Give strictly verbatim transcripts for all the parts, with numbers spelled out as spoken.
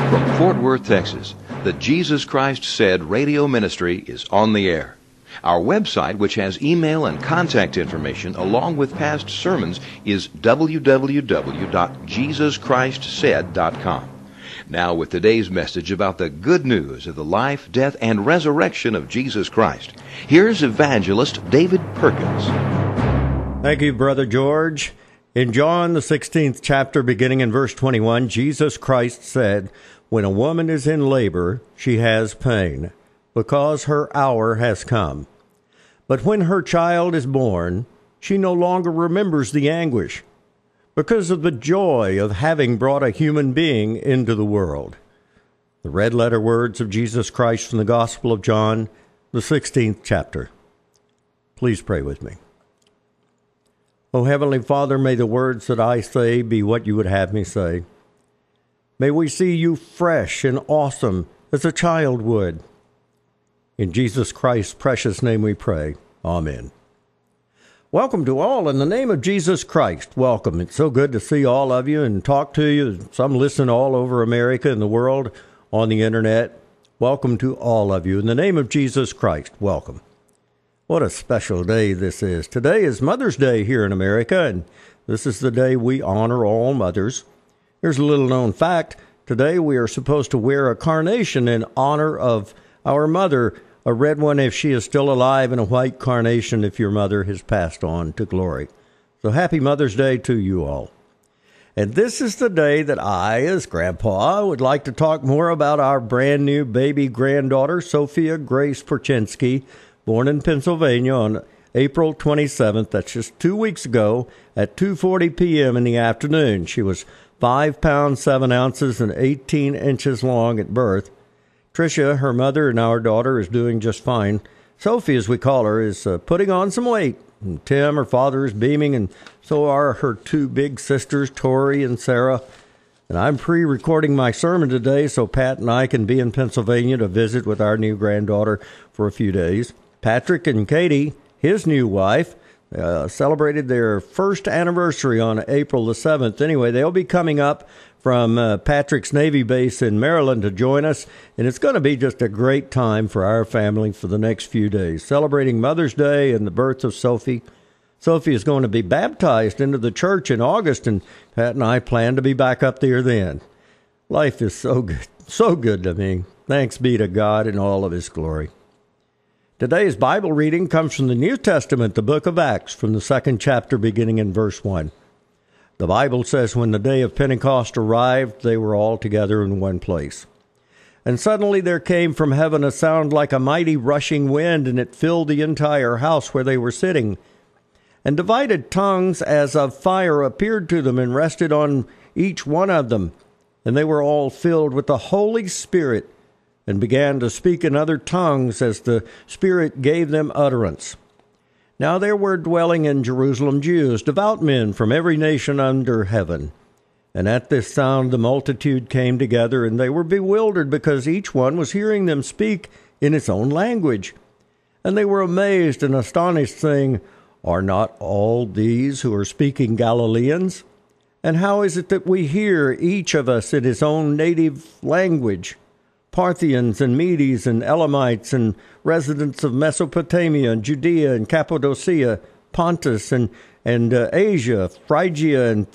From Fort Worth, Texas, the Jesus Christ Said radio ministry is on the air. Our website, which has email and contact information along with past sermons, is w w w dot jesus christ said dot com. Now with today's message about the good news of the life, death, and resurrection of Jesus Christ, here's evangelist David Perkins. Thank you, Brother George. In John, the sixteenth chapter, beginning in verse twenty-one, Jesus Christ said, "When a woman is in labor, she has pain, because her hour has come. But when her child is born, she no longer remembers the anguish, because of the joy of having brought a human being into the world." The red letter words of Jesus Christ from the Gospel of John, the sixteenth chapter. Please pray with me. O Heavenly Father, may the words that I say be what you would have me say. May we see you fresh and awesome as a child would. In Jesus Christ's precious name we pray. Amen. Welcome to all in the name of Jesus Christ. Welcome. It's so good to see all of you and talk to you. Some listen all over America and the world on the internet. Welcome to all of you. In the name of Jesus Christ, welcome. What a special day this is. Today is Mother's Day here in America, and this is the day we honor all mothers. Here's a little known fact. Today we are supposed to wear a carnation in honor of our mother, a red one if she is still alive, and a white carnation if your mother has passed on to glory. So happy Mother's Day to you all. And this is the day that I, as Grandpa, would like to talk more about our brand new baby granddaughter, Sophia Grace Perchinsky, born in Pennsylvania on April twenty-seventh. That's just two weeks ago at two forty p.m. in the afternoon. She was five pounds, seven ounces, and eighteen inches long at birth. Tricia, her mother, and our daughter is doing just fine. Sophie, as we call her, is uh, putting on some weight. And Tim, her father, is beaming, and so are her two big sisters, Tori and Sarah. And I'm pre-recording my sermon today so Pat and I can be in Pennsylvania to visit with our new granddaughter for a few days. Patrick and Katie, his new wife, uh, celebrated their first anniversary on April the seventh. Anyway, they'll be coming up from uh, Patrick's Navy base in Maryland to join us, and it's going to be just a great time for our family for the next few days, celebrating Mother's Day and the birth of Sophie. Sophie is going to be baptized into the church in August, and Pat and I plan to be back up there then. Life is so good, so good to me. Thanks be to God in all of his glory. Today's Bible reading comes from the New Testament, the book of Acts, from the second chapter, beginning in verse one. The Bible says, "When the day of Pentecost arrived, they were all together in one place. And suddenly there came from heaven a sound like a mighty rushing wind, and it filled the entire house where they were sitting. And divided tongues as of fire appeared to them and rested on each one of them. And they were all filled with the Holy Spirit, and began to speak in other tongues as the Spirit gave them utterance. Now there were dwelling in Jerusalem Jews, devout men from every nation under heaven. And at this sound the multitude came together, and they were bewildered, because each one was hearing them speak in its own language. And they were amazed and astonished, saying, 'Are not all these who are speaking Galileans? And how is it that we hear, each of us in his own native language? Parthians and Medes and Elamites and residents of Mesopotamia and Judea and Cappadocia, Pontus and, and uh, Asia, Phrygia and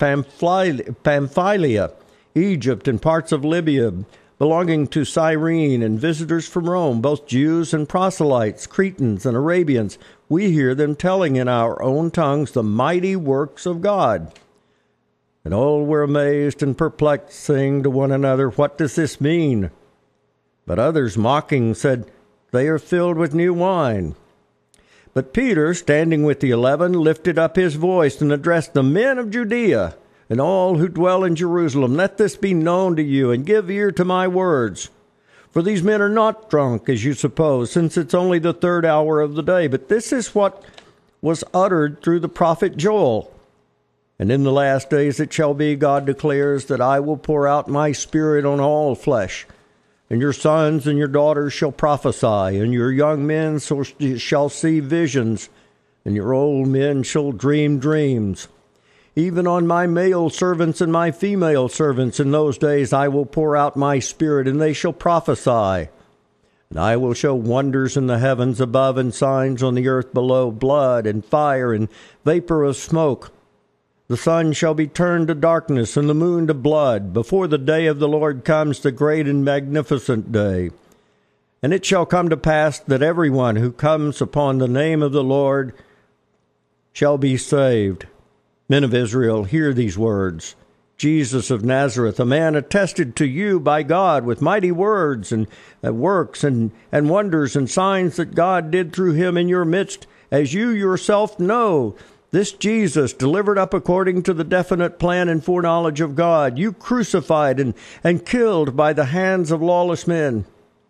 Pamphylia, Egypt and parts of Libya, belonging to Cyrene, and visitors from Rome, both Jews and proselytes, Cretans and Arabians. We hear them telling in our own tongues the mighty works of God.' And all were amazed and perplexed, saying to one another, 'What does this mean?' But others, mocking, said, 'They are filled with new wine.' But Peter, standing with the eleven, lifted up his voice and addressed the men of Judea and all who dwell in Jerusalem, 'Let this be known to you, and give ear to my words. For these men are not drunk, as you suppose, since it's only the third hour of the day. But this is what was uttered through the prophet Joel. And in the last days it shall be, God declares, that I will pour out my Spirit on all flesh. And your sons and your daughters shall prophesy, and your young men shall see visions, and your old men shall dream dreams. even on my male servants and my female servants in those days I will pour out my Spirit, and they shall prophesy. And I will show wonders in the heavens above and signs on the earth below, blood and fire and vapor of smoke. The sun shall be turned to darkness and the moon to blood before the day of the Lord comes, the great and magnificent day. And it shall come to pass that everyone who comes upon the name of the Lord shall be saved. Men of Israel, hear these words. Jesus of Nazareth, a man attested to you by God with mighty words and uh, works and, and wonders and signs that God did through him in your midst, as you yourself know. This Jesus, delivered up according to the definite plan and foreknowledge of God, you crucified and, and killed by the hands of lawless men.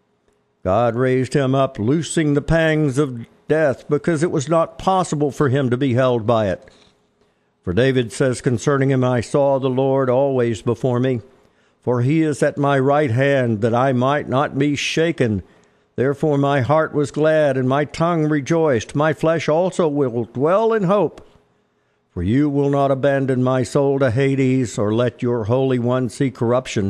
God raised him up, loosing the pangs of death, because it was not possible for him to be held by it. For David says concerning him, I saw the Lord always before me, for he is at my right hand, that I might not be shaken. Therefore my heart was glad, and my tongue rejoiced. My flesh also will dwell in hope. For you will not abandon my soul to Hades, or let your Holy One see corruption.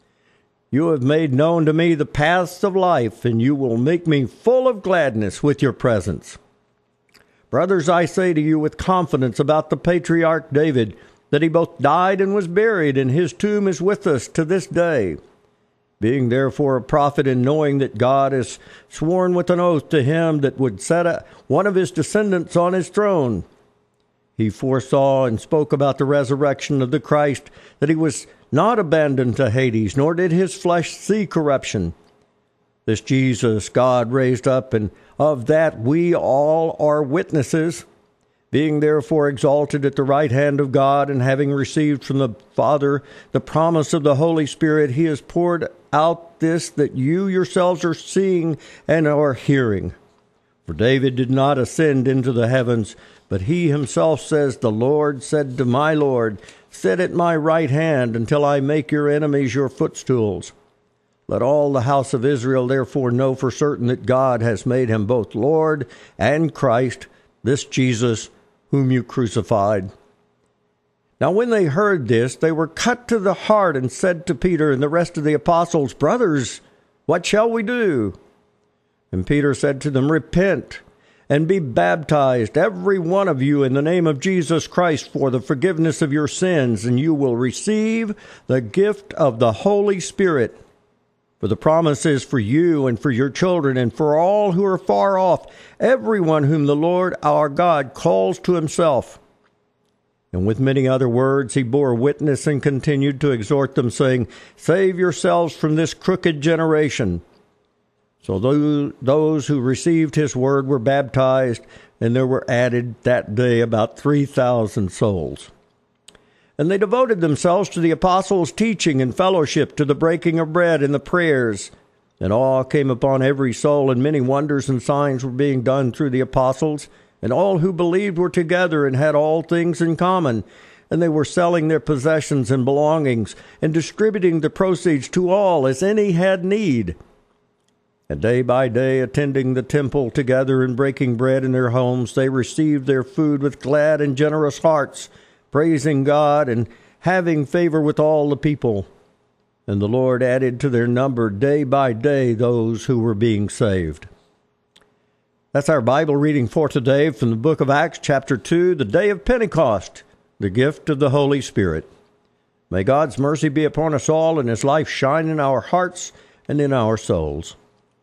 You have made known to me the paths of life, and you will make me full of gladness with your presence. Brothers, I say to you with confidence about the patriarch David, that he both died and was buried, and his tomb is with us to this day. Being therefore a prophet, and knowing that God has sworn with an oath to him that would set a, one of his descendants on his throne, he foresaw and spoke about the resurrection of the Christ, that he was not abandoned to Hades, nor did his flesh see corruption. This Jesus God raised up, and of that we all are witnesses. Being therefore exalted at the right hand of God, and having received from the Father the promise of the Holy Spirit, he has poured out this that you yourselves are seeing and are hearing. For David did not ascend into the heavens, but he himself says, the Lord said to my Lord, sit at my right hand until I make your enemies your footstools. Let all the house of Israel therefore know for certain that God has made him both Lord and Christ, this Jesus whom you crucified. Now when they heard this, they were cut to the heart, and said to Peter and the rest of the apostles, Brothers, what shall we do? And Peter said to them, Repent, and be baptized, every one of you, in the name of Jesus Christ, for the forgiveness of your sins, and you will receive the gift of the Holy Spirit. For the promise is for you and for your children and for all who are far off, everyone whom the Lord our God calls to himself. And with many other words he bore witness and continued to exhort them, saying, Save yourselves from this crooked generation. So those who received his word were baptized, and there were added that day about three thousand souls. And they devoted themselves to the apostles' teaching and fellowship, to the breaking of bread and the prayers. And awe came upon every soul, and many wonders and signs were being done through the apostles. And all who believed were together and had all things in common. And they were selling their possessions and belongings, and distributing the proceeds to all as any had need. And day by day, attending the temple together and breaking bread in their homes, they received their food with glad and generous hearts, praising God and having favor with all the people. And the Lord added to their number day by day those who were being saved. That's our Bible reading for today from the book of Acts, chapter two, the day of Pentecost, the gift of the Holy Spirit. May God's mercy be upon us all, and his life shine in our hearts and in our souls.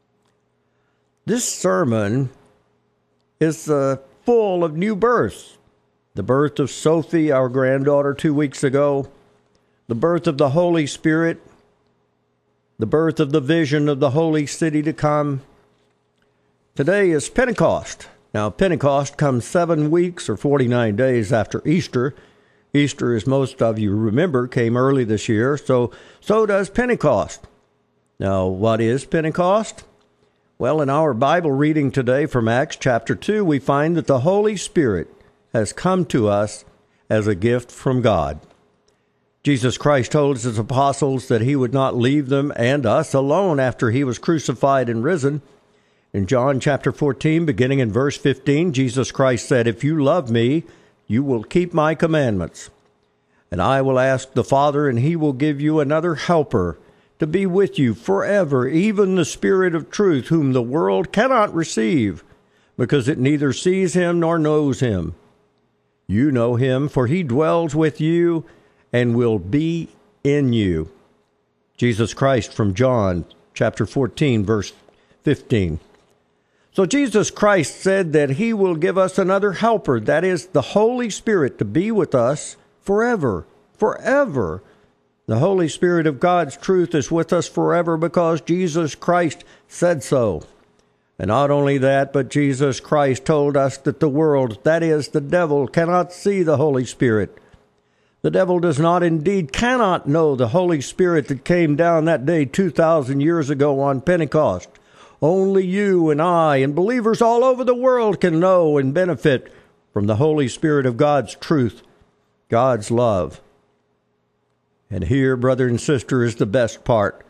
This sermon is uh, full of new births. The birth of Sophie, our granddaughter, two weeks ago. The birth of the Holy Spirit. The birth of the vision of the holy city to come. Today is Pentecost. Now, Pentecost comes seven weeks or forty-nine days after Easter. Easter, as most of you remember, came early this year, so so does Pentecost. Now, what is Pentecost? Well, in our Bible reading today from Acts chapter two, we find that the Holy Spirit has come to us as a gift from God. Jesus Christ told his apostles that he would not leave them and us alone after he was crucified and risen. In John chapter fourteen, beginning in verse fifteen, Jesus Christ said, If you love me, you will keep my commandments. And I will ask the Father, and he will give you another helper to be with you forever, even the Spirit of truth, whom the world cannot receive, because it neither sees him nor knows him. You know him, for he dwells with you and will be in you. Jesus Christ from John chapter fourteen, verse fifteen. So Jesus Christ said that he will give us another helper, that is the Holy Spirit, to be with us forever, forever. The Holy Spirit of God's truth is with us forever because Jesus Christ said so. And not only that, but Jesus Christ told us that the world, that is, the devil, cannot see the Holy Spirit. The devil does not, indeed cannot know the Holy Spirit that came down that day two thousand years ago on Pentecost. Only you and I and believers all over the world can know and benefit from the Holy Spirit of God's truth, God's love. And here, brother and sister, is the best part.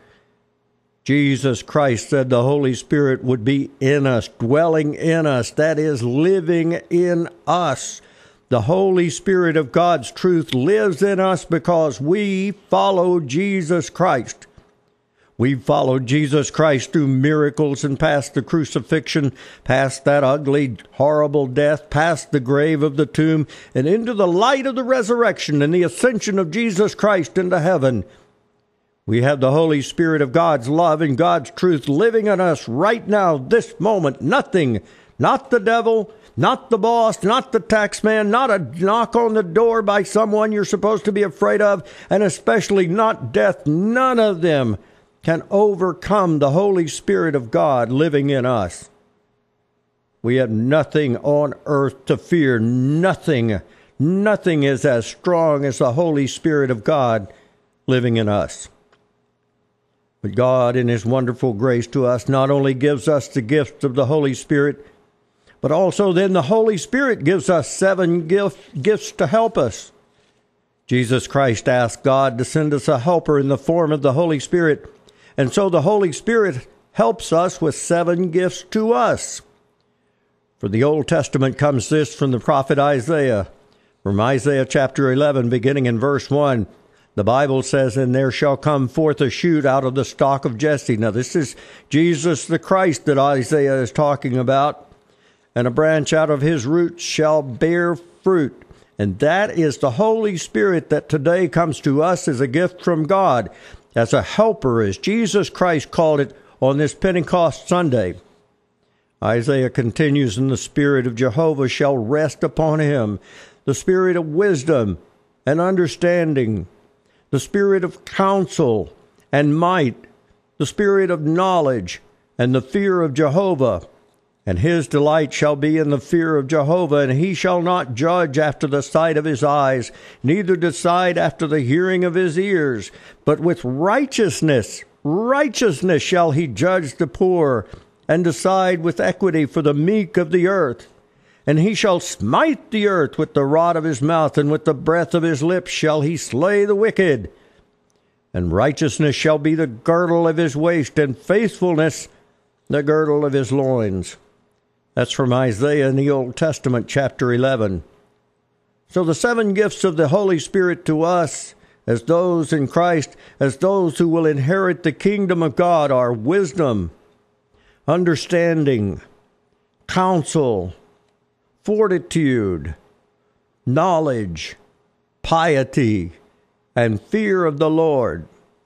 Jesus Christ said the Holy Spirit would be in us, dwelling in us, that is, living in us. The Holy Spirit of God's truth lives in us because we follow Jesus Christ. We've followed Jesus Christ through miracles and past the crucifixion, past that ugly, horrible death, past the grave of the tomb, and into the light of the resurrection and the ascension of Jesus Christ into heaven. We have the Holy Spirit of God's love and God's truth living in us right now, this moment. Nothing, not the devil, not the boss, not the tax man, not a knock on the door by someone you're supposed to be afraid of, and especially not death. None of them can overcome the Holy Spirit of God living in us. We have nothing on earth to fear. Nothing, nothing is as strong as the Holy Spirit of God living in us. But God, in his wonderful grace to us, not only gives us the gift of the Holy Spirit, but also then the Holy Spirit gives us seven gift, gifts to help us. Jesus Christ asked God to send us a helper in the form of the Holy Spirit, and so the Holy Spirit helps us with seven gifts to us. For the Old Testament comes this from the prophet Isaiah, from Isaiah chapter eleven, beginning in verse one. The Bible says, "And there shall come forth a shoot out of the stock of Jesse." Now this is Jesus the Christ that Isaiah is talking about. "And a branch out of his roots shall bear fruit." And that is the Holy Spirit that today comes to us as a gift from God, as a helper, as Jesus Christ called it on this Pentecost Sunday. Isaiah continues, "And the Spirit of Jehovah shall rest upon him, the Spirit of wisdom and understanding, the Spirit of counsel and might, the Spirit of knowledge and the fear of Jehovah. And his delight shall be in the fear of Jehovah, and he shall not judge after the sight of his eyes, neither decide after the hearing of his ears. But with righteousness, righteousness shall he judge the poor, and decide with equity for the meek of the earth. And he shall smite the earth with the rod of his mouth, and with the breath of his lips shall he slay the wicked. And righteousness shall be the girdle of his waist, and faithfulness the girdle of his loins." That's from Isaiah in the Old Testament, chapter eleven. So the seven gifts of the Holy Spirit to us, as those in Christ, as those who will inherit the kingdom of God, are wisdom, understanding, counsel, fortitude, knowledge, piety, and fear of the Lord.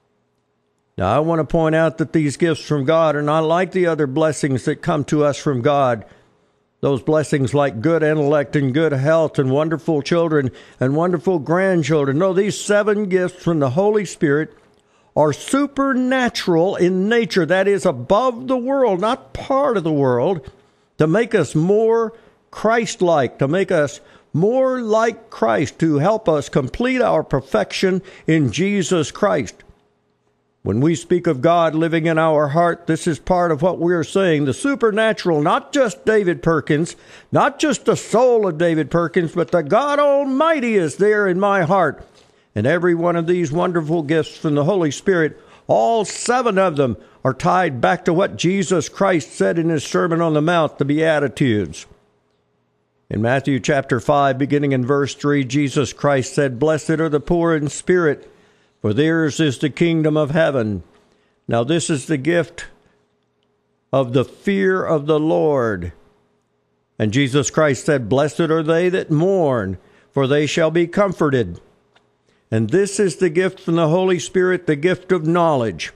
Now, I want to point out that these gifts from God are not like the other blessings that come to us from God. Those blessings like good intellect and good health and wonderful children and wonderful grandchildren. No, these seven gifts from the Holy Spirit are supernatural in nature. That is, above the world, not part of the world, to make us more Christ-like, to make us more like Christ, to help us complete our perfection in Jesus Christ. When we speak of God living in our heart, this is part of what we're saying. The supernatural, not just David Perkins, not just the soul of David Perkins, but the God Almighty is there in my heart. And every one of these wonderful gifts from the Holy Spirit, all seven of them, are tied back to what Jesus Christ said in his Sermon on the Mount, the Beatitudes. In Matthew chapter five, beginning in verse three, Jesus Christ said, "Blessed are the poor in spirit, for theirs is the kingdom of heaven." Now this is the gift of the fear of the Lord. And Jesus Christ said, "Blessed are they that mourn, for they shall be comforted." And this is the gift from the Holy Spirit, the gift of knowledge.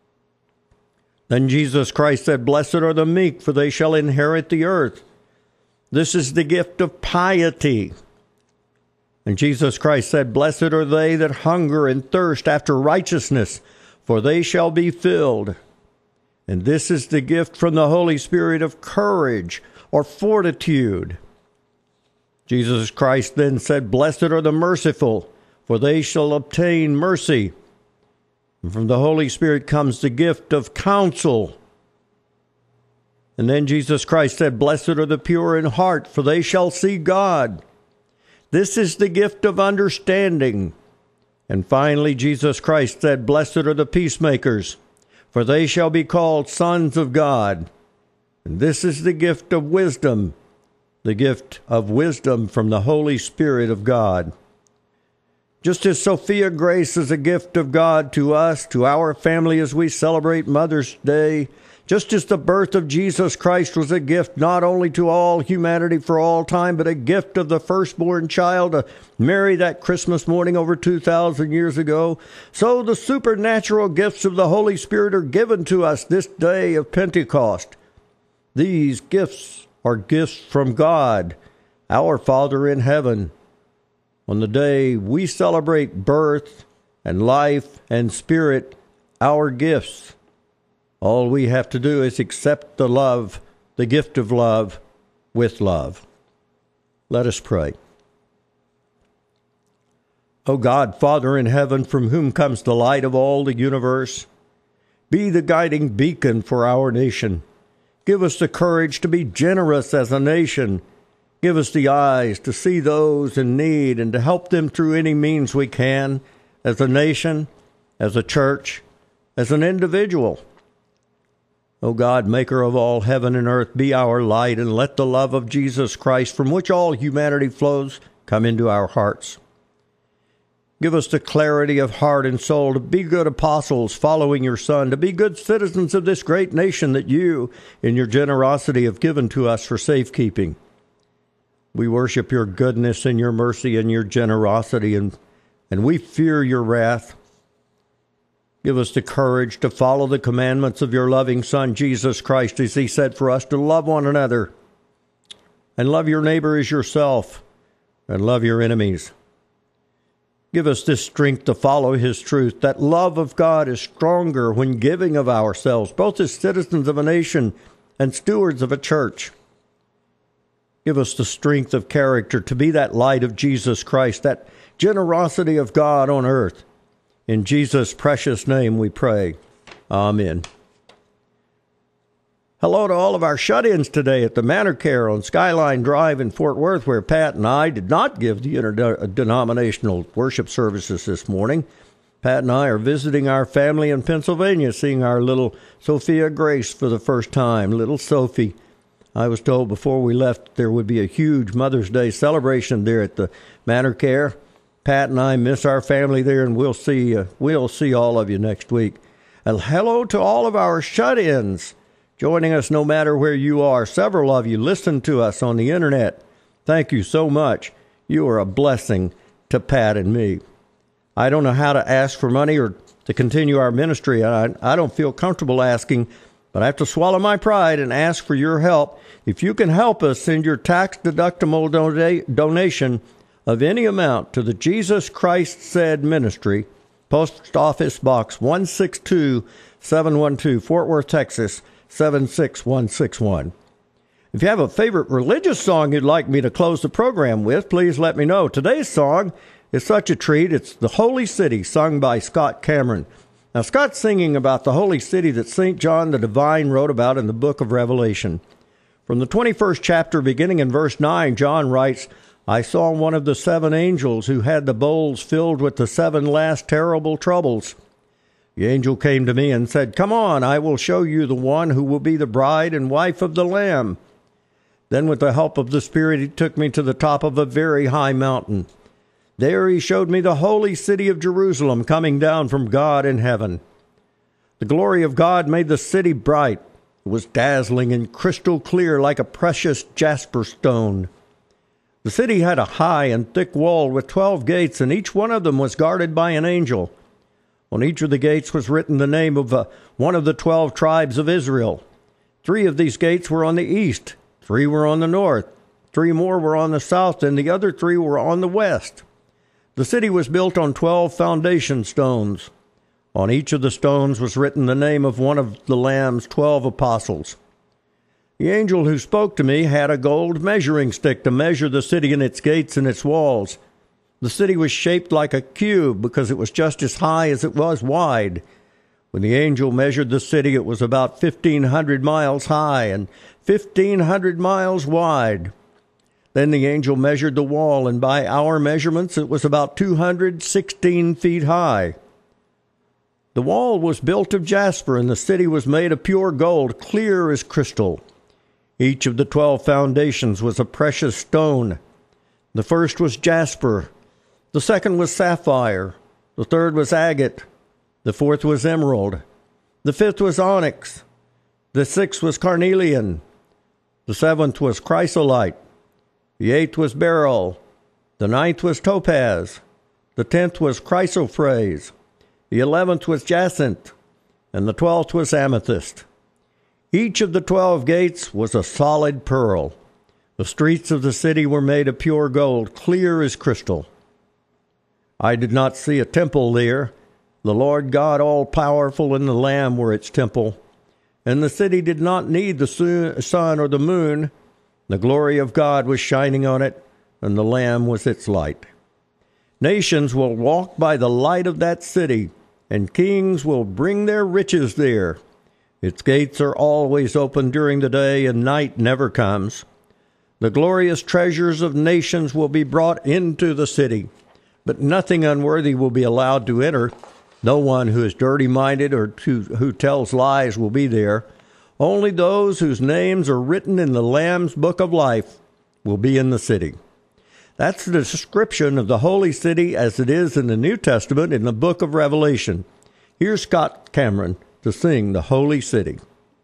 Then Jesus Christ said, "Blessed are the meek, for they shall inherit the earth." This is the gift of piety. And Jesus Christ said, "Blessed are they that hunger and thirst after righteousness, for they shall be filled." And this is the gift from the Holy Spirit of courage or fortitude. Jesus Christ then said, "Blessed are the merciful, for they shall obtain mercy." And from the Holy Spirit comes the gift of counsel. And then Jesus Christ said, "Blessed are the pure in heart, for they shall see God." This is the gift of understanding. And finally, Jesus Christ said, "Blessed are the peacemakers, for they shall be called sons of God." And this is the gift of wisdom, the gift of wisdom from the Holy Spirit of God. Just as Sophia Grace is a gift of God to us, to our family as we celebrate Mother's Day, just as the birth of Jesus Christ was a gift not only to all humanity for all time, but a gift of the firstborn child to Mary that Christmas morning over two thousand years ago, so the supernatural gifts of the Holy Spirit are given to us this day of Pentecost. These gifts are gifts from God, our Father in heaven. On the day we celebrate birth and life and spirit, our gifts, all we have to do is accept the love, the gift of love, with love. Let us pray. O God, Father in heaven, from whom comes the light of all the universe, be the guiding beacon for our nation. Give us the courage to be generous as a nation. Give us the eyes to see those in need and to help them through any means we can, as a nation, as a church, as an individual. O God, maker of all heaven and earth, be our light, and let the love of Jesus Christ, from which all humanity flows, come into our hearts. Give us the clarity of heart and soul to be good apostles following your Son, to be good citizens of this great nation that you, in your generosity, have given to us for safekeeping. We worship your goodness and your mercy and your generosity, and, and we fear your wrath. Give us the courage to follow the commandments of your loving Son, Jesus Christ, as he said for us to love one another and love your neighbor as yourself and love your enemies. Give us this strength to follow his truth, that love of God is stronger when giving of ourselves, both as citizens of a nation and stewards of a church. Give us the strength of character to be that light of Jesus Christ, that generosity of God on earth. In Jesus' precious name we pray. Amen. Hello to all of our shut-ins today at the Manor Care on Skyline Drive in Fort Worth, where Pat and I did not give the interdenominational worship services this morning. Pat and I are visiting our family in Pennsylvania, seeing our little Sophia Grace for the first time, little Sophie. I was told before we left there would be a huge Mother's Day celebration there at the Manor Care. Pat and I miss our family there, and we'll see uh, we'll see all of you next week. And hello to all of our shut-ins joining us no matter where you are. Several of you listen to us on the internet. Thank you so much. You are a blessing to Pat and me. I don't know how to ask for money or to continue our ministry. I, I don't feel comfortable asking, but I have to swallow my pride and ask for your help. If you can help us, send your tax-deductible dona- donation of any amount to the Jesus Christ Said Ministry, Post Office Box one six two seven one two, Fort Worth, Texas, seven six one six one. If you have a favorite religious song you'd like me to close the program with, please let me know. Today's song is such a treat. It's The Holy City, sung by Scott Cameron. Now, Scott's singing about the holy city that Saint John the Divine wrote about in the book of Revelation. From the twenty-first chapter, beginning in verse nine, John writes, "I saw one of the seven angels who had the bowls filled with the seven last terrible troubles. The angel came to me and said, 'Come on, I will show you the one who will be the bride and wife of the Lamb.' Then with the help of the Spirit, he took me to the top of a very high mountain. There he showed me the holy city of Jerusalem coming down from God in heaven. The glory of God made the city bright. It was dazzling and crystal clear like a precious jasper stone. The city had a high and thick wall with twelve gates, and each one of them was guarded by an angel. On each of the gates was written the name of uh, one of the twelve tribes of Israel. Three of these gates were on the east, three were on the north, three more were on the south, and the other three were on the west. The city was built on twelve foundation stones. On each of the stones was written the name of one of the Lamb's twelve apostles. The angel who spoke to me had a gold measuring stick to measure the city and its gates and its walls. The city was shaped like a cube because it was just as high as it was wide. When the angel measured the city, it was about fifteen hundred miles high and fifteen hundred miles wide. Then the angel measured the wall, and by our measurements, it was about two hundred sixteen feet high. The wall was built of jasper, and the city was made of pure gold, clear as crystal. Each of the twelve foundations was a precious stone. The first was jasper, the second was sapphire, the third was agate, the fourth was emerald, the fifth was onyx, the sixth was carnelian, the seventh was chrysolite, the eighth was beryl, the ninth was topaz, the tenth was chrysoprase, the eleventh was jacinth, and the twelfth was amethyst. Each of the twelve gates was a solid pearl. The streets of the city were made of pure gold, clear as crystal. I did not see a temple there. The Lord God all-powerful and the Lamb were its temple. And the city did not need the sun or the moon. The glory of God was shining on it, and the Lamb was its light. Nations will walk by the light of that city, and kings will bring their riches there. Its gates are always open during the day, and night never comes. The glorious treasures of nations will be brought into the city, but nothing unworthy will be allowed to enter. No one who is dirty-minded or to, who tells lies will be there. Only those whose names are written in the Lamb's book of life will be in the city. That's the description of the holy city as it is in the New Testament in the book of Revelation. Here's Scott Cameron to sing the Holy City.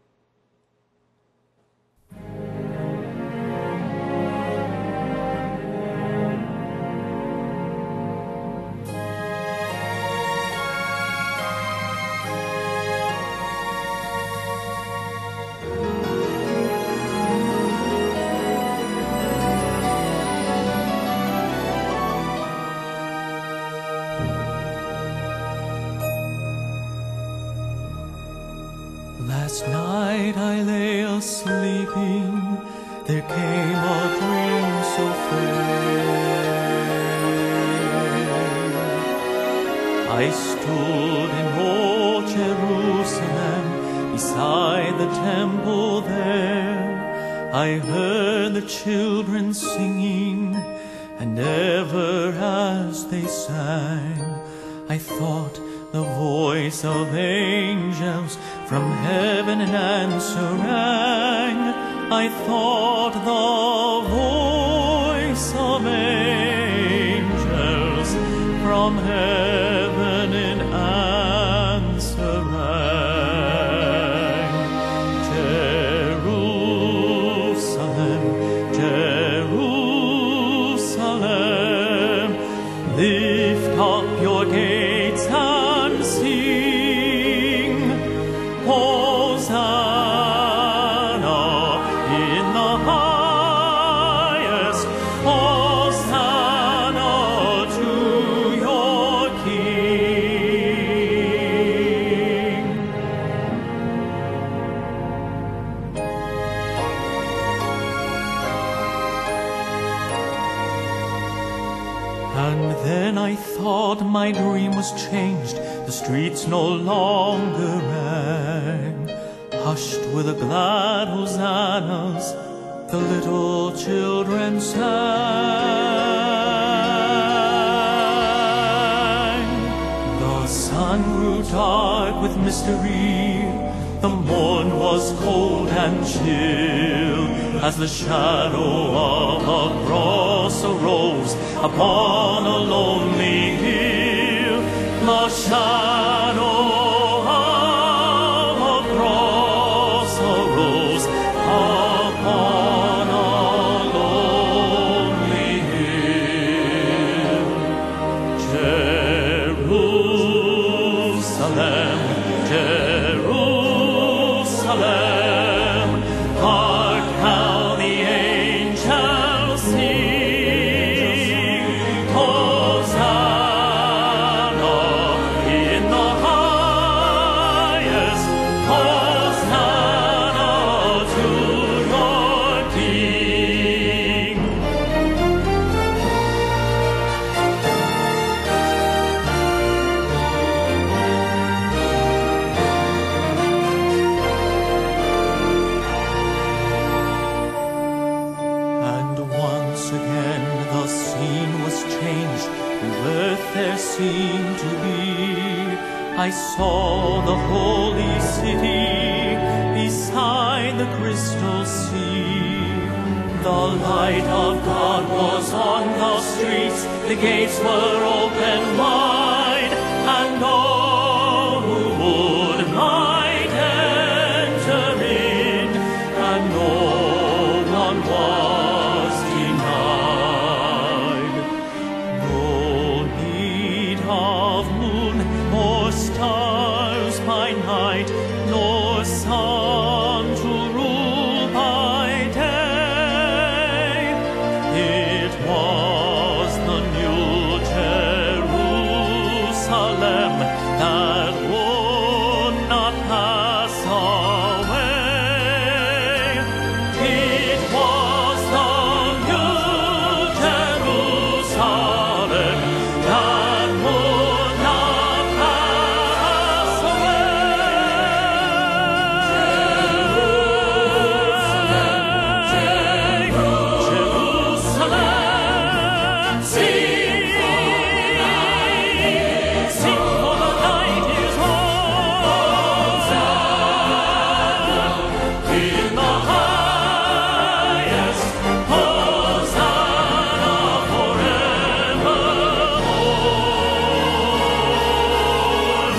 Last night I lay a-sleeping, there came a dream so fair. I stood in old Jerusalem, beside the temple there. I heard the children singing, and ever as they sang, I thought the voice of angels from heaven an answer rang. I thought the voice of angels from heaven an answer rang. Jerusalem, Jerusalem, lift up your gates and sing, Hosanna in the highest, Hosanna to your King. And then I thought my dream was changed, the streets no longer rang. Hushed with the glad hosannas, the little children sang. The sun grew dark with mystery, The morn was cold and chill, as the shadow of a cross arose upon a lonely hill. The shadow of a cross arose upon a lonely hill. Jerusalem, Jerusalem, hark how the angels sing. Hosanna in the highest, Hosanna to your King. And once again the scene was changed, the earth there seemed to be. I saw the holy city beside the crystal sea. The light of God was on the streets, the gates were open wide, and all who would might enter in, and no one was denied. No need of moon or stars by night, nor sun to rule by day. It was the new Jerusalem that would not pass away. It was the new Jerusalem that would not pass away. Jerusalem, sing, sing, for the night is Hosanna in the highest, Hosanna forevermore.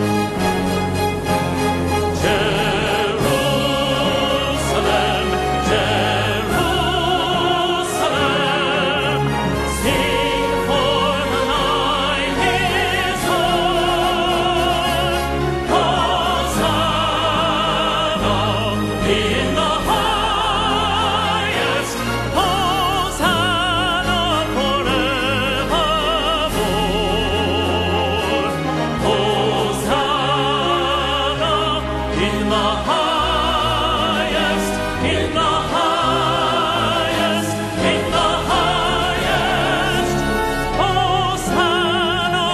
Jerusalem, Jerusalem, sing, for the night is o'er. Hosanna in the highest, Hosanna forevermore. Hosanna in the highest, in the highest, in the highest, Hosanna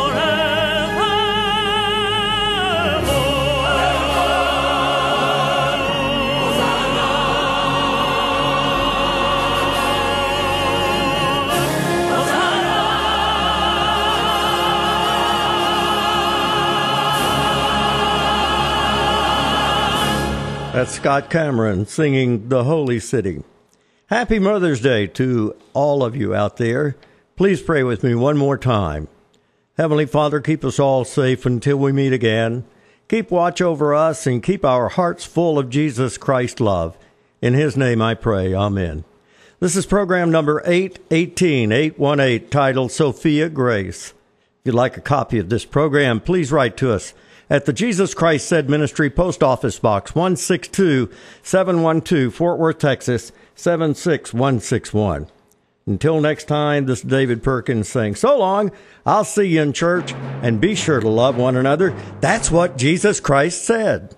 That's Scott Cameron singing The Holy City. Happy Mother's Day to all of you out there. Please pray with me one more time. Heavenly Father, keep us all safe until we meet again. Keep watch over us and keep our hearts full of Jesus Christ love. In His name I pray. Amen. This is program number eight eighteen, eight eighteen, titled Sophia Grace. If you'd like a copy of this program, please write to us at the Jesus Christ Said Ministry, Post Office Box one six two seven one two, Fort Worth, Texas seven six one six one. Until next time, this is David Perkins saying so long. I'll see you in church, and be sure to love one another. That's what Jesus Christ said.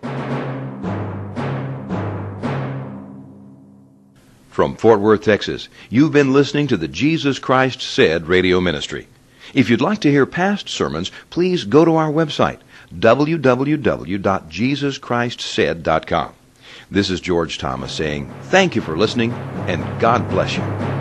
From Fort Worth, Texas, you've been listening to the Jesus Christ Said radio ministry. If you'd like to hear past sermons, please go to our website, w w w dot jesus christ said dot com. This is George Thomas saying thank you for listening, and God bless you.